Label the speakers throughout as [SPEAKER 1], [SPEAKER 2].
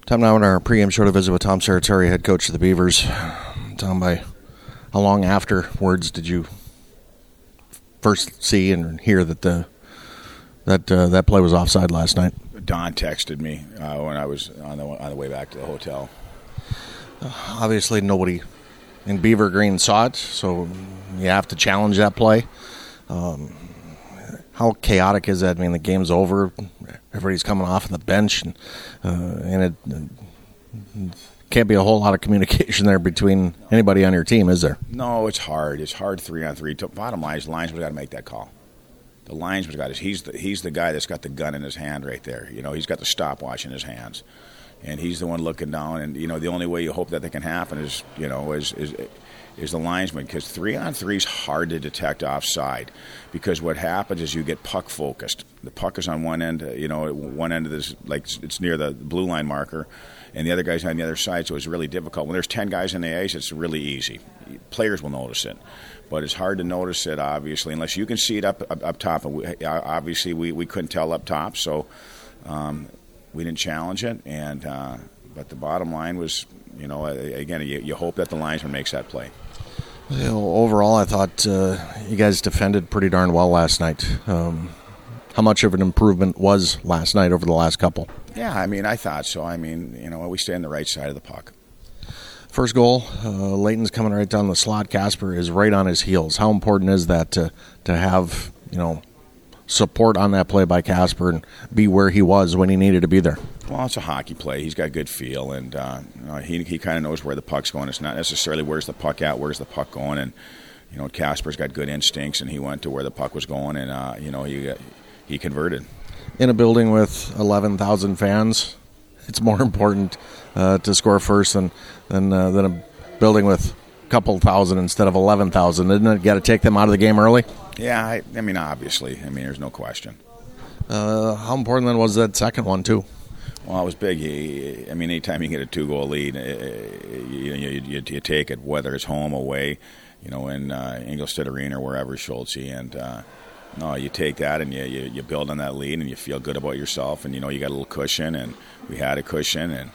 [SPEAKER 1] Time now in our pregame show to visit with Tom Serratore, head coach of the Beavers. Tom, by how long afterwards did you first see and hear that that play was offside last night?
[SPEAKER 2] Don texted me when I was on the way back to the hotel.
[SPEAKER 1] Obviously, nobody in Beaver Green saw it, so you have to challenge that play. How chaotic is that? I mean, the game's over. Everybody's coming off on the bench, and it can't be a whole lot of communication there between anybody on your team, is there?
[SPEAKER 2] No, it's hard. It's hard 3-on-3. Bottom line is the linesman's got to make that call. The linesman's got it. He's the guy that's got the gun in his hand right there. You know, he's got the stopwatch in his hands, and he's the one looking down. And you know, the only way you hope that can happen is the linesman, because 3-on-3 is hard to detect offside, because what happens is you get puck focused. The puck is on one end, one end of this, like it's near the blue line marker, and the other guy's on the other side, so it's really difficult. When there's 10 guys in the ice, it's really easy. Players will notice it, but it's hard to notice it, obviously, unless you can see it up top. And obviously, we couldn't tell up top, so we didn't challenge it. And but the bottom line was, again, you hope that the linesman makes that play.
[SPEAKER 1] Overall, I thought you guys defended pretty darn well last night. How much of an improvement was last night over the last couple?
[SPEAKER 2] Yeah, I mean, I thought so. I mean, we stay on the right side of the puck.
[SPEAKER 1] First goal, Leighton's coming right down the slot. Casper is right on his heels. How important is that to have, support on that play by Casper and be where he was when he needed to be there?
[SPEAKER 2] Well, it's a hockey play. He's got good feel, and he kind of knows where the puck's going. It's not necessarily where's the puck at, where's the puck going. And, Casper's got good instincts, and he went to where the puck was going, and, he converted.
[SPEAKER 1] In a building with 11,000 fans, it's more important to score first than a building with a couple thousand instead of 11,000. Isn't it? Got to take them out of the game early?
[SPEAKER 2] Yeah, I mean, obviously. I mean, there's no question.
[SPEAKER 1] How important then was that second one, too?
[SPEAKER 2] Well, it was big. Anytime you get a 2-goal lead, you take it, whether it's home, away, in Ingolstadt Arena or wherever, Schultz. And, no, you take that and you build on that lead and you feel good about yourself. And, you got a little cushion, and we had a cushion. And,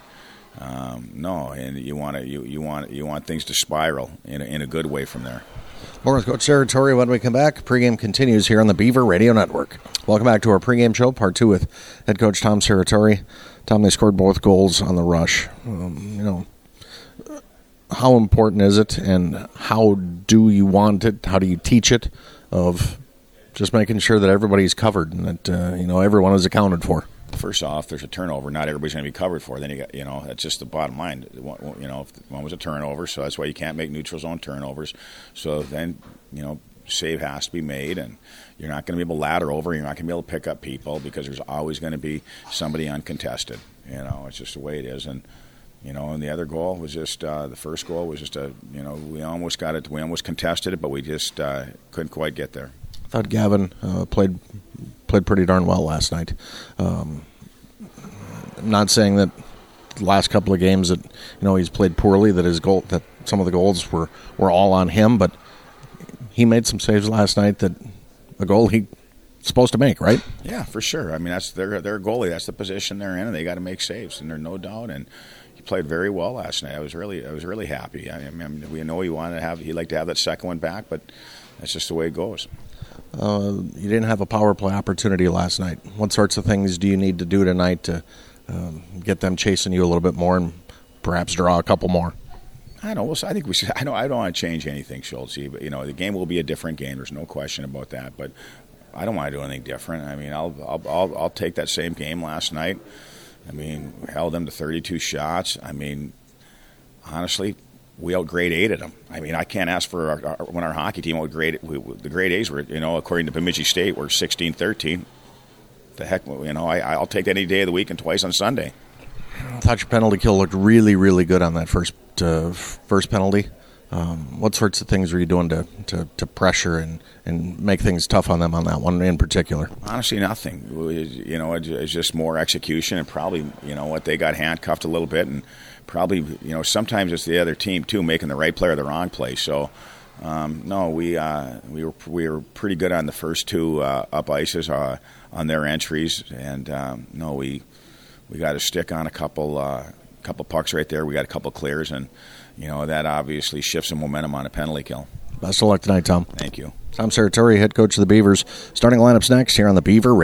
[SPEAKER 2] and you want things to spiral in a good way from there.
[SPEAKER 1] More with Coach Serratore when we come back. Pregame continues here on the Beaver Radio Network. Welcome back to our pregame show, part 2 with head coach Tom Serratore. Tom, they scored both goals on the rush. How important is it, and how do you want it? How do you teach it? Of just making sure that everybody's covered and that everyone is accounted for.
[SPEAKER 2] First off, there's a turnover. Not everybody's going to be covered for. Then you got, that's just the bottom line. One was a turnover, so that's why you can't make neutral zone turnovers. So then, save has to be made, and you're not going to be able to ladder over. You're not going to be able to pick up people because there's always going to be somebody uncontested. It's just the way it is. And and the other goal was just the first goal was just we almost got it. We almost contested it, but we just couldn't quite get there.
[SPEAKER 1] I thought Gavin played pretty darn well last night. I'm not saying that the last couple of games that he's played poorly, that some of the goals were all on him, but he made some saves last night that a goal he's supposed to make, right?
[SPEAKER 2] Yeah, for sure. I mean, that's their goalie. That's the position they're in, and they got to make saves, and there's no doubt. And he played very well last night. I was really happy. I mean, we know he'd like to have that second one back, but that's just the way it goes.
[SPEAKER 1] You didn't have a power play opportunity last night. What sorts of things do you need to do tonight to get them chasing you a little bit more and perhaps draw a couple more?
[SPEAKER 2] I don't know. I think we should. I don't want to change anything, Schultz. But the game will be a different game. There's no question about that. But I don't want to do anything different. I mean, I'll take that same game last night. I mean, we held them to 32 shots. I mean, honestly, we out-grade 8'd them. I mean, I can't ask for when our hockey team out-grade the grade A's were, according to Bemidji State, were 16-13. The heck, I'll take that any day of the week and twice on Sunday.
[SPEAKER 1] I thought your penalty kill looked really, really good on that first penalty. What sorts of things were you doing to pressure and make things tough on them on that one in particular?
[SPEAKER 2] Honestly, nothing. It's just more execution, and probably, what they got handcuffed a little bit, and probably, sometimes it's the other team too making the right play or the wrong play. So, no, we were pretty good on the first two up ices on their entries, and no, we got a stick on a couple couple pucks right there. We got a couple clears, and that obviously shifts some momentum on a penalty kill.
[SPEAKER 1] Best of luck tonight, Tom.
[SPEAKER 2] Thank you.
[SPEAKER 1] Tom Serratore, head coach of the Beavers. Starting lineups next here on the Beaver